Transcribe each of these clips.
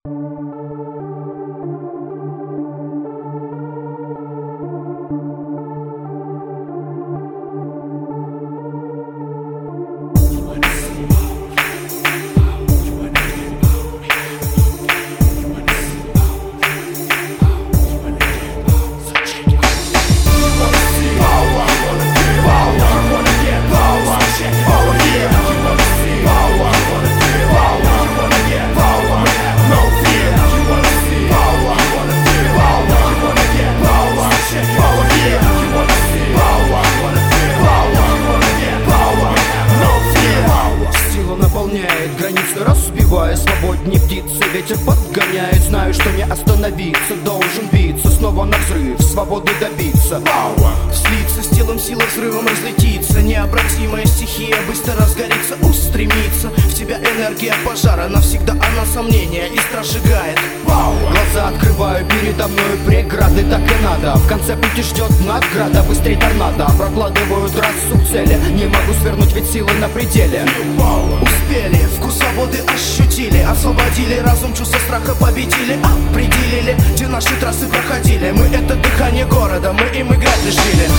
Границы разбивая, свободнее птицы. Ветер подгоняет, знаю, что не остановиться. Должен биться, снова на взрыв, свободы добиться. Слиться с телом, сила взрывом разлетится. Необратимая стихия быстро разгорится, устремится. В тебя энергия пожара, навсегда она сомнения и страх сжигает. Глаза открываю, передо мной преграды, так и надо. В конце пути ждет награда, быстрей торнадо. Прокладываю трассу к цели, не могу свернуть, ведь силы на пределе. Успели, вкус свободы ощутили, освободили разум, чувство страха победили. Определили, где наши трассы проходили. Мы это дыхание города, мы им играть решили.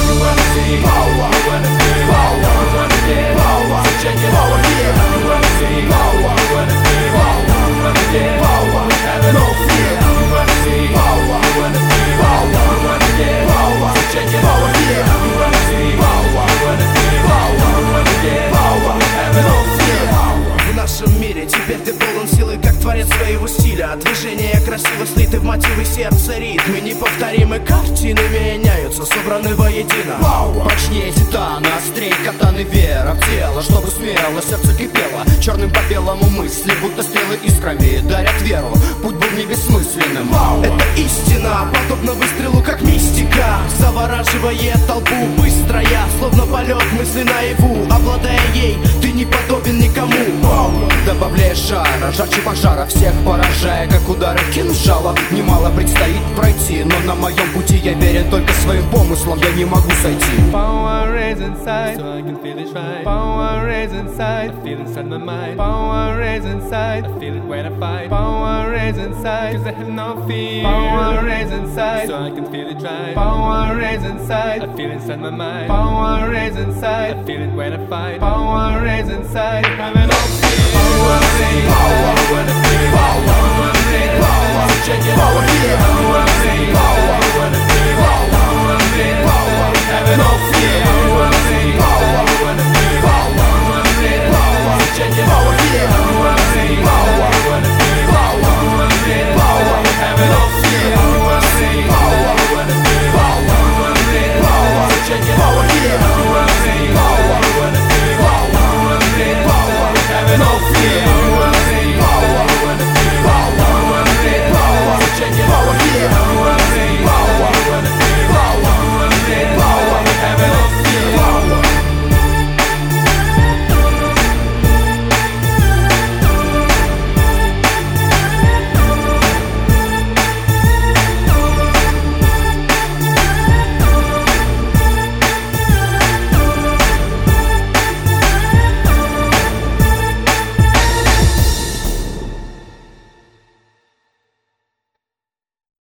В нашем мире теперь ты полон силы, как творец своего стиля. Движения красиво слиты в мотивы сердца, ритмы неповторимы, картины меняются, собраны воедино. Прочнее титана, острей катаны, вера в тело, чтобы смело сердце кипело. Черным по белому мысли, будто стрелы искрами дарят веру. Путь был не бессмысленным. Это истина, подобно выстрелу, как мистика. Завораживает толпу, быстрая, словно полет мысли наяву. Обладая ей, ты не подобен никому. Добавляя жара, жарче пожара, всех поражая, как удары кинжала. Немало предстоит пройти, но на моем пути я верен только своим помыслам, я не могу сойти. Power is inside, so I can feel it right. Power is inside, I feel inside my mind. Power is inside, I feel it when I fight. Power is inside, cause I have no fear. Power is inside, so I can feel it right. Power is inside, I feel inside my mind. Power is inside, I feel it when I fight. Power is inside, I have no fear. Power is inside, when I feel it.